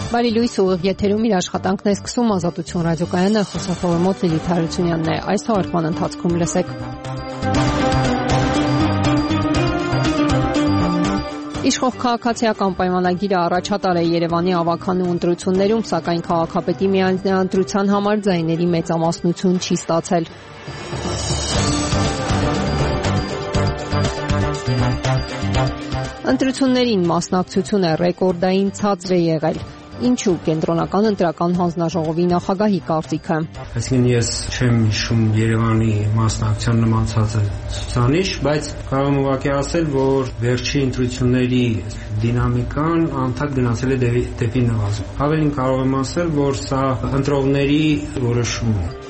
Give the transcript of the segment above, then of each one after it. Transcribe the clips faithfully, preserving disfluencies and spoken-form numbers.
Բարի լույս ուղիղ եթերում իր աշխատանքն է սկսում Ազատություն ռադիոկայանը, խոսափողը մոտ Լիլիթ Հարությունյանն է։ Այս թողարկման ընթացքում լսեք. Իշխող քաղաքացիական պայմանագիրը առաջատար է Երևանի ավականու ընտրություններում, սակայն քաղաքապետի միանձնյաընտրության համար ձայների մեծամասնություն չի ստացել։ Ընտրություններին մասնակցությունը ռեկորդային ցածր է եղել։ Ինչու կենտրոնական ընտրական հանձնաժողովի նախագահի կարծիքը։ Այսինքն ես չեմ հիշում Երևանի մասնակցության նման ցածր ցուցանիշ, բայց կարող եմ ուղղակի ասել, որ վերջի ընտրությունների դինամիկան անդադ գնացել է դեպի նվազում։ Ավելին կարող եմ ասել, որ սա ընտրողների որոշումն է։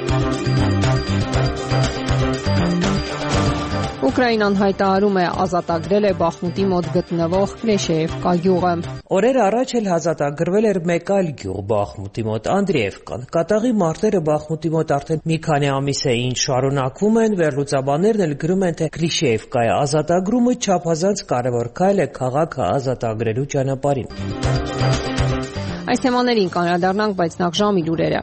Ուկրաինան հայտարարում է ազատագրել է Բախմուտի մոտ գտնվող Կլեշեևկա գյուղը։ Օրեր առաջ էլ ազատագրվել էր մեկ այլ գյուղ Բախմուտի մոտ, Անդրեևկան։ Կատաղի մարտերը Բախմուտի մոտ արդեն մի քանի ամիս է ինչ շարունակվում են, վերլուծաբաններն էլ գրում են, թե Կլեշեևկայի ազատագրումը չափազանց կարևոր քայլ է քաղաքը ազատագրելու ճանապարհին։ Այս թեմաներին կանդրադառնանք, բայց նախ ժամի լուրերը։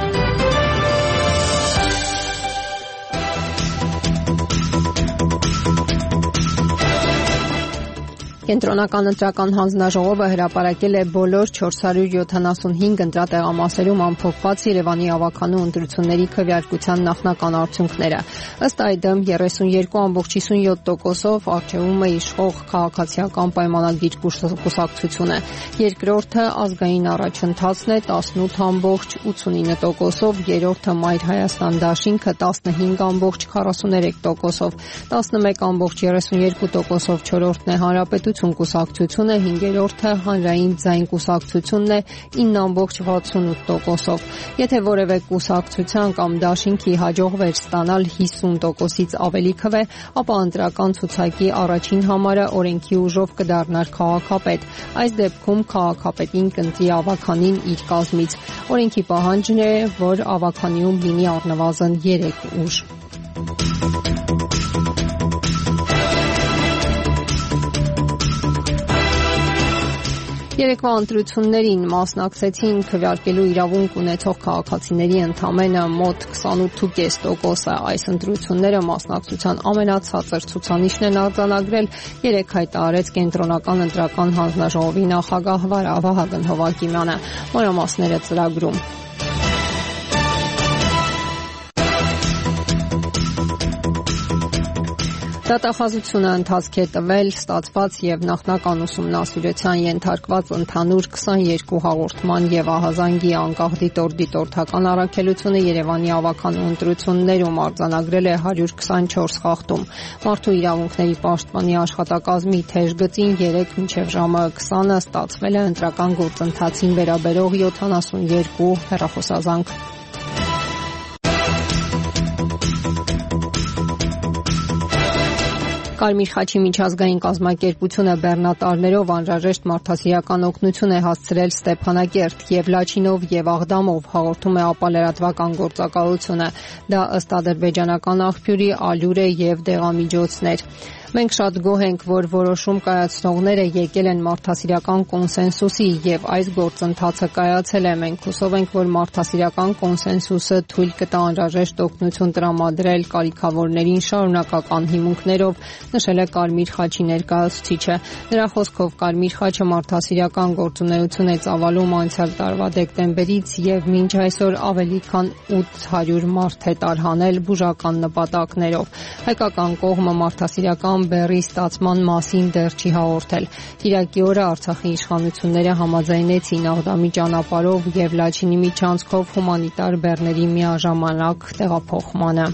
Կենտրոնական ընտրական հանձնաժողովը հրապարակել է բոլոր չորս հարյուր յոթանասունհինգ ընտրատեղամասերում ամփոփված Երևանի ավականու ընտրությունների քվեարկության նախնական արդյունքները։ Ըստ այդմ երեսունյոթ կόμμα հիսունյոթ տոկոսով արժեվում է իշխող քաղաքացիական պայմանագիր կուսակցությունը։ Երկրորդը ազգային առաջընթացն է տասնութ կόμма ութսունինը տոկոսով, երրորդը Մայր Հայաստան դաշինքը տասնհինգ կόμma քառասուներեք տոկոսով, տասնմեկ կόμma երեսունյոթ տոկոսով չորրորդն է Հանրապետություն կուսակցությունը, հինգերորդը Հանրային ձայն կուսակցությունն է ինը կόμma վաթսունութ տոկոսով։ Եթե որևէ կուսակցության կամ դաշինքի հաջողվեր ստանալ հիսուն տոկոսից ավելի քվե, ապա ընտրական ցուցակի առաջին համարը օրենքի ուժով կդառնար քաղաքապետ։ Այս դեպքում քաղաքապետին կընտրի ավականին իր կազմից։ Օրենքի պահանջն է, որ ավականիում լինի առնվազն երեք ուժ։ Երեկվա ընտրություններին մասնակցեցին քվեարկելու իրավունք ունեցող քաղաքացիների ընդամենը մոտ քսանութ կόμμα պենս տոկոսը։ Այս ընտրությունները մասնակցության ամենացածր ցուցանիշն են արձանագրել, երեկ հայտարարեց Կենտրոնական ընտրական հանձնաժողովի նախագահ Վահագն Հովակիմյանը։ Մանրամասները ծրագրում։ Դատախազությունը ընթացք է տվել ստացված եւ նախնական ուսումնասիրության ենթարկված ընդհանուր քսաներկու հաղորդման եւ ահազանգի անկախ դիտորդ-դիտորդական առաքելությունը Երևանի ավականու ընտրություններում արձանագրել է հարյուր քսանչորս խախտում։ Մարդու իրավունքների պաշտպանի աշխատակազմի թեժ գծին երեք մինչև ժամը քսանը ստացվել է ընտրական գործընթացին վերաբերող յոթանասունյոթ հեռախոսազանգ։ Կարմիր խաչի միջազգային կազմակերպությունը բեռնատարներով անհրաժեշտ մարդասիրական օգնություն է հասցրել Ստեփանակերտ եւ Լաչինով եւ Աղդամով, հաղորդում է ապալրատվական գործակալությունը։ Դա ըստ ադրբեջանական աղբյուրի ալյուր է եւ դեղամիջոցներ։ Մենք շատ գոհ ենք, որ որոշում կայացնողները եկել են մարդասիրական կոնսենսուսի եւ այս գործընթացը կայացել է։ Մենք հուսով ենք, որ մարդասիրական կոնսենսուսը թույլ կտա անհրաժեշտ օգնություն տրամադրել կարիքավորներին շարունակական հիմունքներով, նշել է Կարմիր խաչի ներկայացուցիչը։ Նրա խոսքով Կարմիր խաչը մարդասիրական գործունեություն է ծավալում անցյալ տարվա դեկտեմբերից եւ մինչ այսօր ավելի քան ութ հարյուր մարդ է տարհանել բուժական նպատակներով։ Հայկական կողմը մարդասիրական բեռի ստացման մասին դեռ չի հաղորդել։ Կիրակի օրը Արցախի իշխանությունները համաձայնեցին Աղդամի ճանապարհով եւ Լաչինի միջանցքով հումանիտար բեռների միաժամանակ տեղափոխմանը։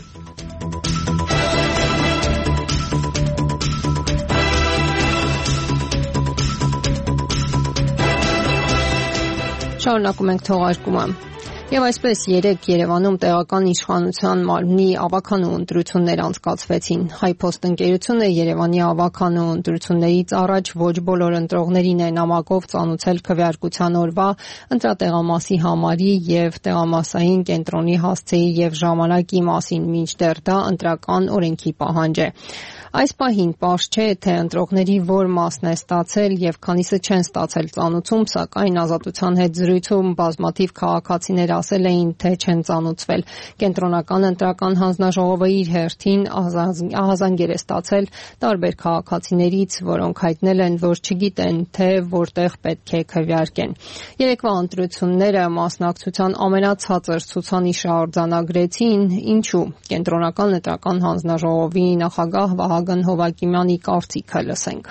Շարունակում ենք թողարկումը։ Եվ այսպես երեկ Երևանում տեղական իշխանության մարմնի ավականու ընտրություններ անցկացվեցին։ Հայփոստ ընկերությունը Երևանի ավականու ընտրություններից առաջ ոչ բոլոր ընտրողներին է նամակով ծանուցել քվեարկության օրվա ընտրատեղամասի համարի եւ տեղամասային կենտրոնի հասցեի եւ ժամանակի մասին, մինչդեռ դա ընտրական օրենքի պահանջ է։ Այս պահին պարզ չէ, թե ընտրողների որ մասն է ստացել եւ քանիսը չեն ստացել ծանուցում, սակայն Ազատության հետ զրույցում բազմաթիվ քաղաքացիներ ասել էին, թե չեն ծանուցվել։ Կենտրոնական ընտրական հանձնաժողովը իր հերթին ահազանգեր է ստացել տարբեր քաղաքացիներից, որոնք հայտնել են, որ չգիտեն, թե որտեղ պետք է քվեարկեն։ Երեկվա ընտրությունները մասնակցության ամենացածր ցուցանիշը արձանագրեցին, ինչու։ Կենտրոնական ընտրական հանձնաժողովի նախագահ Վահագն Հովակիմյանի կարծիքը լսենք։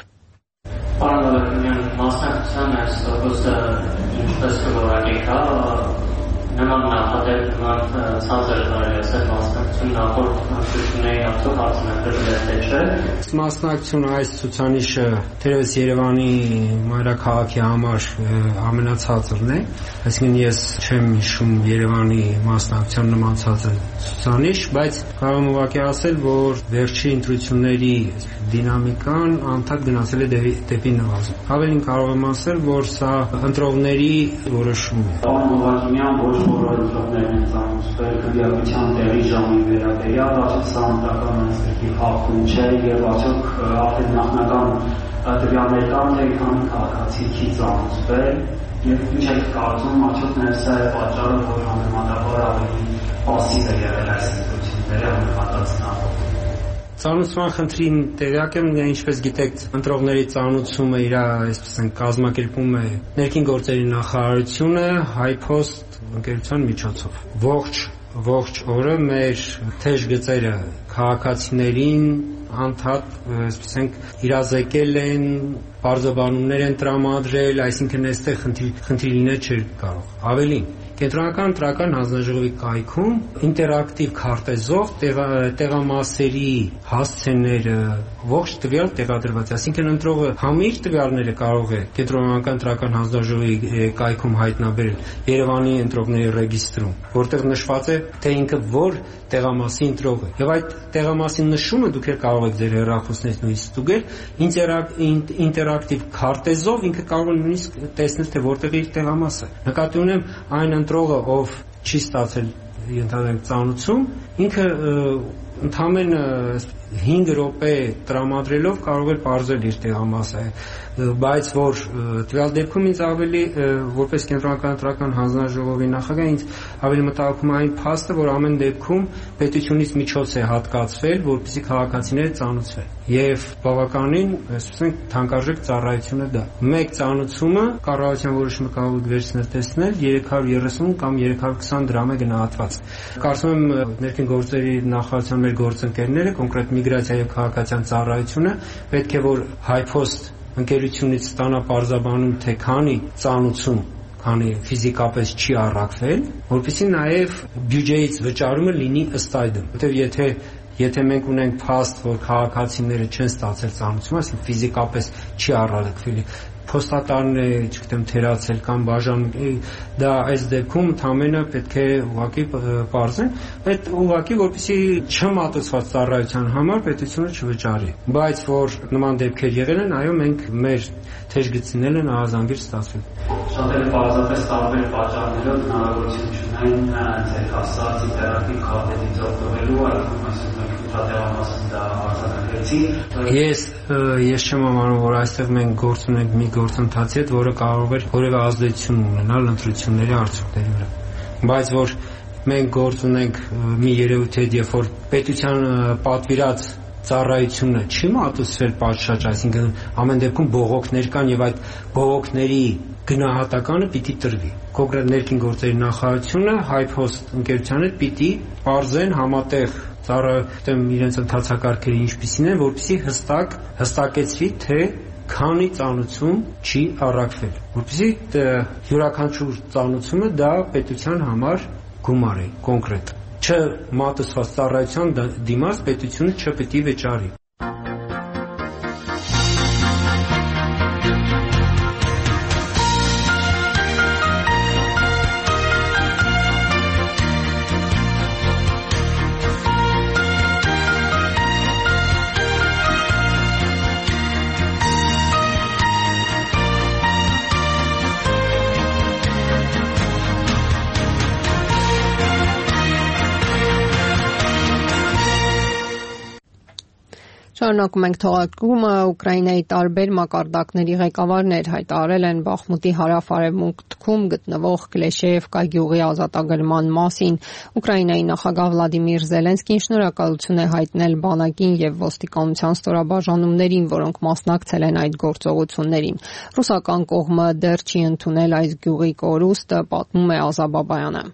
Պարոն մասնակցության այս տոկոսը ինչպես կորակեք, նման նախադեպ նման ցածր կարելի ասել մասնակցություն նախորդ ընտրությունների արդյոք արձանագրվել է թե չէ։ Մասնակցությունը այս ցուցանիշը թերևս Երևանի մայրաքաղաքի համար ամենացածրն է, այսինքն ես չեմ հիշում Երևանի մասնակցության նման ցածր ցուցանիշ, բայց կարող եմ ուղղակի ասել, որ վերջի ընտրությունների դինամիկան անդադ գնացել է դեպի նվազում։ Ավելին կարող եմ ասել, որ սա ընտրողների որոշումն է։ Պարոն Հովակիմյան, ոչ բոլոր ընտրողներն են ծանուցվել քվեարկության տեղի ժամի վերաբերյալ, արդյոք սա ընտրական ընտրքի խախտում չէ եւ արդյոք արդեն նախնական տվյալներ կան, թե քանի քաղաքացի չի ծանուցվել եւ ինչ եք կարծում, արդյոք նաեւ սա է պատճառը, որ համեմատաբար ավելի պասիվ է եղել այս ընտրությունները համեմատած նախորդ։ Ծանուցման խնդրին տեղյակ եմ, ինչպես գիտեք, ընտրողների ծանուցումը իր, այսպես են, կազմակերպում է ներքին գործերի նախարարությունը Հայփոստ ընկերության միջոցով։ Ողջ ողջ օրը մեր թեժ գծերը քաղաքացիներին անդադ, այսպես ենք, իրազեկել են, բարձաբանումներ են տրամադրել, այսինքն այստեղ խնդիր լինել չէր կարող։ Ավելին, Կենտրոնական ընտրական հանձնաժողովի կայքում ինտերակտիվ քարտեզով տեղամասերի հասցեները ողջ տվյալ տեղադրված է, այսինքն ընտրողը համիր տվյալները կարող է Կենտրոնական ընտրական հանձնաժողովի կայքում հայտնաբերել Երևանի ընտրողների ռեգիստրում, որտեղ նշված է, թե ինքը որ տեղամասի ընտրող է։ Եվ այդ տեղամասի նշումը դուք կարող եք ձեր հեռախոսներից նույնիսկ ստուգել, ինտերակտիվ քարտեզով ինքը կարող է նույնիսկ տեսնել, թե որտեղ է իր տեղամասը։ Նկատի ունեմ այն ընտրողը, ով չի ստացել ենթադրենք ծանուցում, ինքը ընդամենը հինգ րոպե տրամադրելով կարող է պարզել իր տեղամասը, բայց որ տվյալ դեպքում ինձ ավելի որպես Կենտրոնական ընտրական հանձնաժողովի նախագահ ինձ ավելի մտահոգում է այն փաստը, որ ամեն դեպքում պետությունից միջոց է հատկացվել, որպեսզի քաղաքացիները ծանուցվեն։ Եվ բավականին, այսպես ենք, թանկարժեք ծառայություն է դա։ Մեկ ծանուցումը կառավարության որոշումը կարող է վերցնել տեսնել երեք հարյուր երեսուն կամ երեք հարյուր քսան դրամ է գնահատված։ Կարծում եմ ներքին գործերի նախարարության մեր գործընկերները, կոնկրետ միգրացիա եւ քաղաքացիական ծառայությունը պետք է որ Հայփոստ ընկերությունից ստանա պարզաբանում, թե քանի ծանուցում, քանի ֆիզիկապես չի առաքվել, որպեսզի նաև բյուջեից վճարումը լինի ըստ այդմ։ Որտեղ եթե Եթե մենք ունենք փաստ, որ քաղաքացիները չեն ստացել ծանուցում, այսինքն ֆիզիկապես չի առաքվել, փոստատարն է, չգիտեմ, թերացել կամ բաժանում, դա այս դեպքում ընդամենը պետք է ուղղակի պարզեն, այդ ուղղակի որպեսզի չմատուցված ծառայության համար պետությունը չվճարի։ Բայց որ նման դեպքեր եղել են, այո, մենք մեր թեժ գծիներն են ահազանգիր ստացվել։ Շատերը պարզապես տարբեր պատճառներով հնարավորություն չունեն ձեր ասած ինտերակտիվ քարտեզից օգտվելու, այլքում այսօր դատավարման դա արձանագրեցի։ Ես ես չեմ համարում, որ այստեղ մենք գործ ունենք մի գործընթացի հետ, որը կարող է որևէ ազդեցություն ունենալ ընտրությունների արդյունքների վրա։ Բայց որ մենք գործ ունենք մի երևույթի հետ, երբ որ պետության պատվիրած ծառայությունը չի մատուցվել պատշաճ, այսինքն ամեն դեպքում բողոքներ կան եւ այդ բողոքների գնահատականը պիտի տրվի։ Կոնկրետ ներքին գործերի նախարարությունը Հայփոստ ընկերությանը պիտի պարզեն համատեղ ծառայության իրենց ընթացակարգերը ինչպիսին են, որպեսզի հստակ հստակեցվի, թե քանի ծանուցում չի առաքվել, որպեսզի յուրաքանչյուր ծանուցումը դա պետության համար գումար է կոնկրետ։ Չմատուցված ծառայության դիմաց պետությունը չպետք է վճարի։ Շարունակում ենք թողարկումը։ Ուկրաինայի տարբեր մակարդակների ղեկավարներ հայտարարել են Բախմուտի հարավ-արևմուտքում գտնվող Կլեշեևկա գյուղի ազատագրման մասին։ Ուկրաինայի նախագահ Վլադիմիր Զելենսկին շնորհակալություն է հայտնել բանակին եւ ոստիկանության ստորաբաժանումներին, որոնք մասնակցել են այդ գործողություններին։ Ռուսական կողմը դեռ չի ընդունել այս գյուղի կորուստը, պատմում է Ազա Բաբայանը։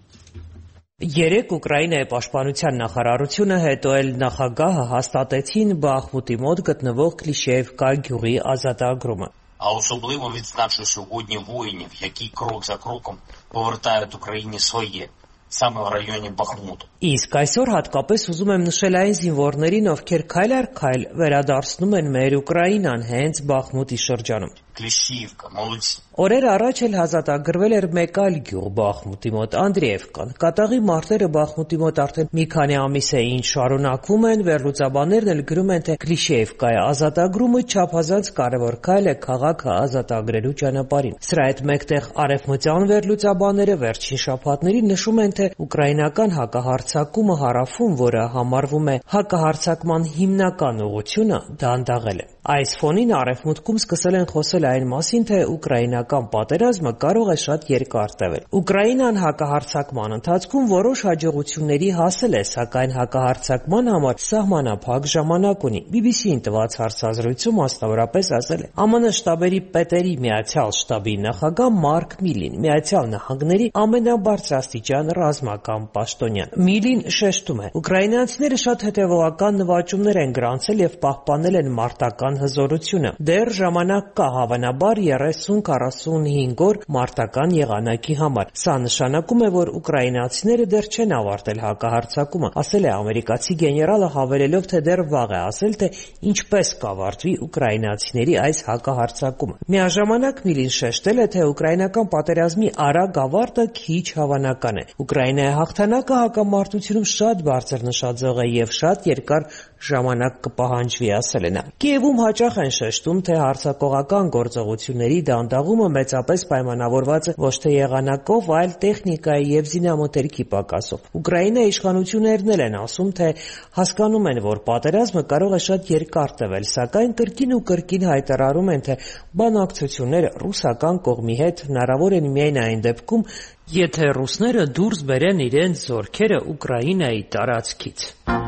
Երեկ Ուկրաինայի պաշտպանության նախարարությունը հետո էլ նախագահը հաստատեցին Բախմուտի мод գտնվող Кліщеївка գյուղի ազատագրումը։ А особливо відзначу сьогодні воїнів, які крок за кроком повертають Україні своє, саме в районі Бахмуту. Իսկ այսօր հատկապես ուզում եմ նշել այն զինվորներին, ովքեր քայլ առ քայլ վերադարձնում են մեր Ուկրաինան հենց Բախմուտի շրջանում։ Кліщіївка, молодці. Օրեր առաջ էլ հազատագրվել էր մեկ այլ գյուղ Բախմուտի մոտ, Անդրեևկան։ Կատաղի մարտերը Բախմուտի մոտ արդեն մի քանի ամիս է ինչ շարունակվում են, վերլուծաբաններն էլ գրում են, թե Կլիշեևկայի ազատագրումը չափազանց կարևոր քայլ է քաղաքը ազատագրելու ճանապարհին։ Սրա հետ մեկտեղ արևմտյան վերլուծաբանները վերջին շաբաթներին նշում են, թե ուկրաինական հակահարձակումը հարավում, որը համարվում է հակահարձակման հիմնական ուղղությունը, դանդաղել է։ Այս ֆոնին արևմուտքում սկսել են խոսել այն մասին, թե ուկրաինական պատերազմը կարող է շատ երկար տևել։ Ուկրաինան հակահարձակման ընթացքում որոշ հաջողությունների հասել է, սակայն հակահարձակման համար սահմանափակ ժամանակ ունի։ բի բի սի-ին տված հարցազրույցում մասնավորապես ասել է ԱՄՆ շտաբերի պետերի միացյալ շտաբի նախագահ Մարկ Միլին, Միացյալ Նահանգների ամենաբարձրաստիճան ռազմական պաշտոնյան։ Միլին շեշտում է. ուկրաինացիները շատ հետևողական նվաճումներ են գրանցել եւ պահպանել են մարտական հզորությունը։ Դեռ ժամանակ կա, հավանաբար երեսուն քառասունհինգ օր մարտական եղանակի համար։ Սա նշանակում է, որ ուկրաինացիները դեռ չեն ավարտել հակահարձակումը, ասել է ամերիկացի գեներալը, հավելելով, թե դեռ վաղ է ասել, թե ինչպես կավարտվի ուկրաինացիների այս հակահարձակումը։ Միաժամանակ Միլին շեշտել է, թե ուկրաինական պատերազմի արագ ավարտը քիչ հավանական է։ Ուկրաինայի հաղթանակը հակամարտությունում շատ բարձր նշաձող է եւ շատ երկար ժամանակ կպահանջվի, ասել է նա։ Կիևում հաճախ են շեշտում, թե հարձակողական գործողությունների դանդաղումը մեծապես պայմանավորված է ոչ թե եղանակով, այլ տեխնիկայի եւ զինամթերքի պակասով։ Ուկրաինայի իշխանություններն էլ են ասում, թե հասկանում են, որ պատերազմը կարող է շատ երկար տևել, սակայն կրկին ու կրկին հայտարարում են, թե բանակցությունները ռուսական կողմի հետ հնարավոր են միայն այն դեպքում, եթե ռուսները դուրս բերեն իրենց զորքերը Ուկրաինայի տարածքից։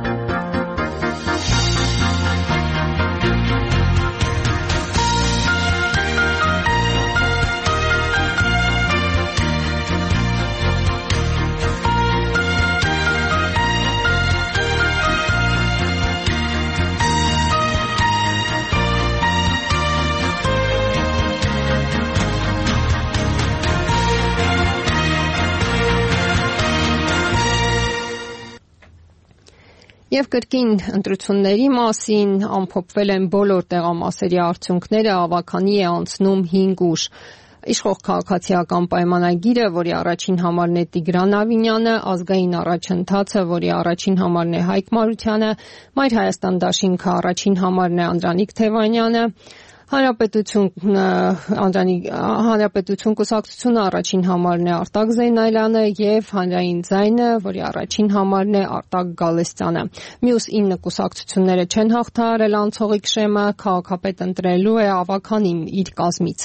Եվ կրկին ընտրությունների մասին ամփոփվել են բոլոր տեղամասերի արդյունքները, ավագանի է անցնում հինգ ուժ։ Իշխող քաղաքացիական պայմանագիրը, որի առաջին համարն է Տիգրան Ավինյանը, ազգային առաջընթացը, որի առաջին համարն է Հայկ Մարությանը, Մայր Հայաստան դաշինքը առաջին համարն է Անդրանիկ Թևանյանը, Հանրապետություն Անդրանիկ Հանրապետություն կուսակցությունը առաջին համարն է Արտակ Զեյնալյանը եւ Հանրային ձայնը, որի առաջին համարն է Արտակ Գալստյանը։ Մյուս ինը կուսակցությունները չեն հաղթահարել անցողիկ շեմը, քաղաքապետ ընտրելու է ավագանին իր կազմից։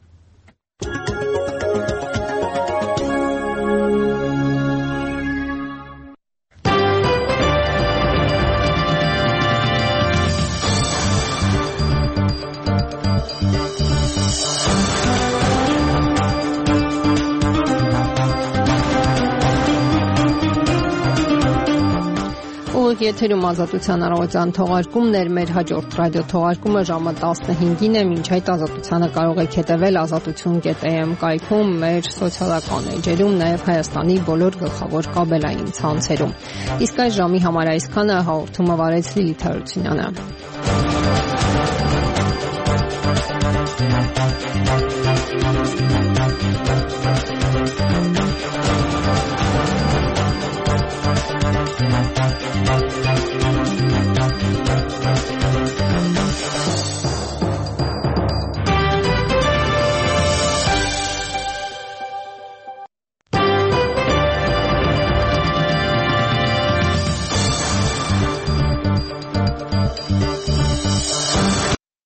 Եթերում Ազատության առավոտյան թողարկումներ, մեր հաջորդ ռադիո թողարկումը ժամը տասնհինգին է, մինչ այդ Ազատությանը կարող եք հետևել ազատություն կետ է էմ կայքում, մեր սոցիալական էջերում, նաև Հայաստանի բոլոր գլխավոր կաբելային ցանցերում։ Իսկ այս ժամի համար այսքանը, հաղորդումը վարեց Լիլիթ Հարությունյանը։